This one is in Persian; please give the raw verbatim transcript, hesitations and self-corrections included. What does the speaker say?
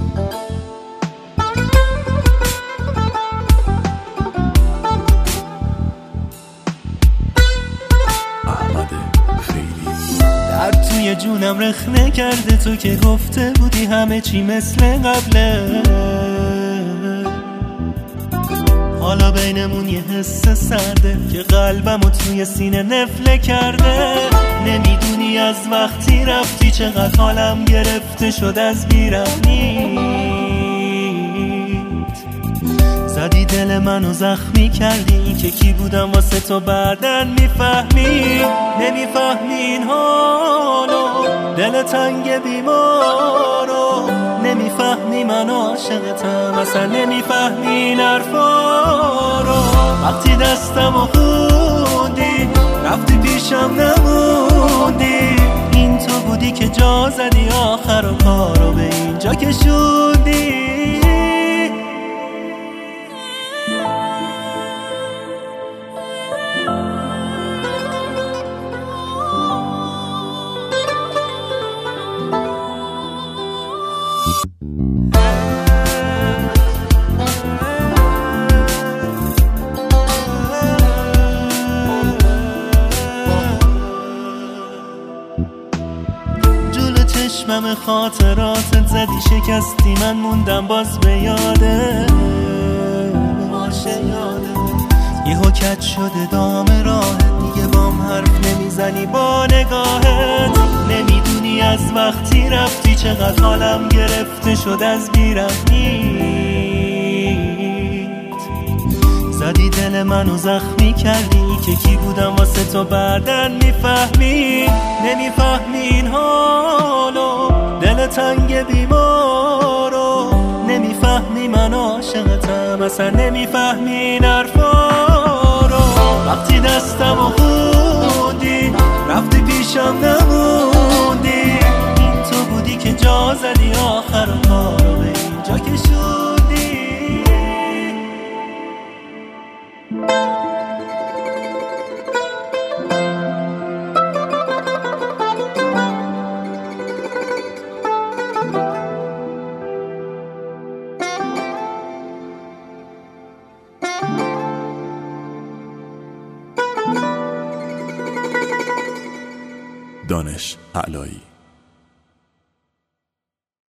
در توی جونم رخنه کرده تو که گفته بودی همه چی مثل قبله. حالا بینمون یه حس سرده که قلبمو توی سینه نفله کرده. نمیدونی از وقتی رفتی چقدر حالم گرفته شد از بیرحمیت. زدی دل منو زخمی کردی که کی بودم واسه تو بعدن میفهمی. نمیفهمی این حالو دل تنگ بیمارو. نمیفهمی من عاشقتم اصلا نمیفهمی این حرفا رو. وقتی دستمو خوندی رفتی پیشم نموندی. این تو بودی که جا زدی آخر و کارو به اینجا کشوندی. چشمم خاطراتت زدی شکستی من موندم باز به یاده. باشه یاده یهو کج شده دام راهت دیگه بام حرف نمیزنی با نگاهت. نمیدونی از وقتی رفتی چقدر حالم گرفته شد از بیرحمیت. زدی دل منو زخمی کردی که کی بودم واسه تو بعدن میفهمی. نمیفهمی این حالو دل تنگ بیمارو. نمیفهمی من عاشقتم اصلا نمیفهمی این حرفا رو. وقتی دستمو خوندی رفتی پیشم نموندی. این تو بودی که جا زدی آخر و کارو به اینجا کشوندی. دانش علایی.